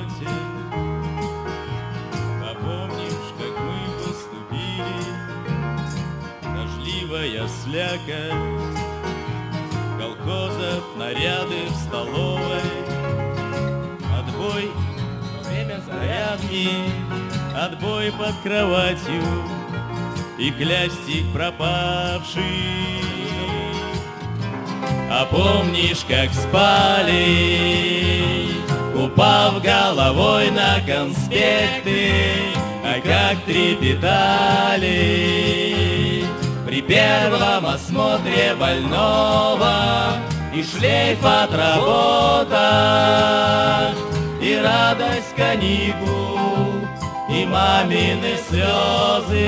свете. А помнишь, как мы поступили? Дождливая слякоть, колхозов наряды в столовой, отбой во время зарядки, отбой под кроватью и клястик пропавший. А помнишь, как спали, упав головой на конспекты, а как трепетали при первом осмотре больного, и шлейф отработок, и радость каникул, и мамины слезы.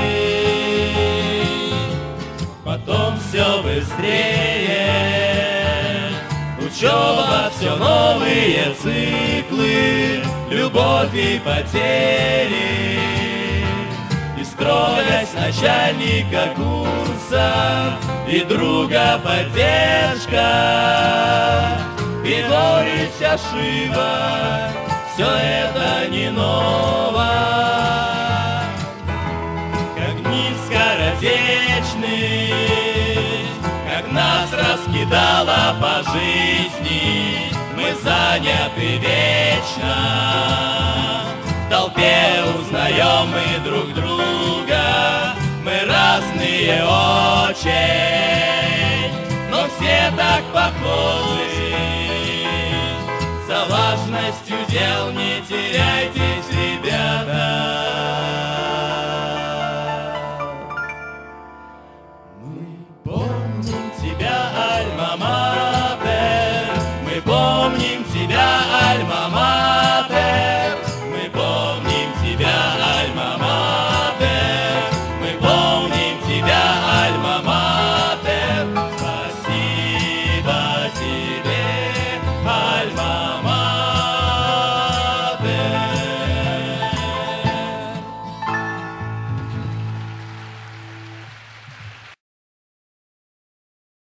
Потом все быстрее, учеба, все новые циклы, любовь и потери, и строгость начальника курса, и друга поддержка, и горечь ошибок, все это не ново. Как дни скоротечны, как нас раскидало по жизни, мы заняты вечно. В толпе узнаем мы друг друга, мы разные очень, но все так похожи. За важностью дел не теряйте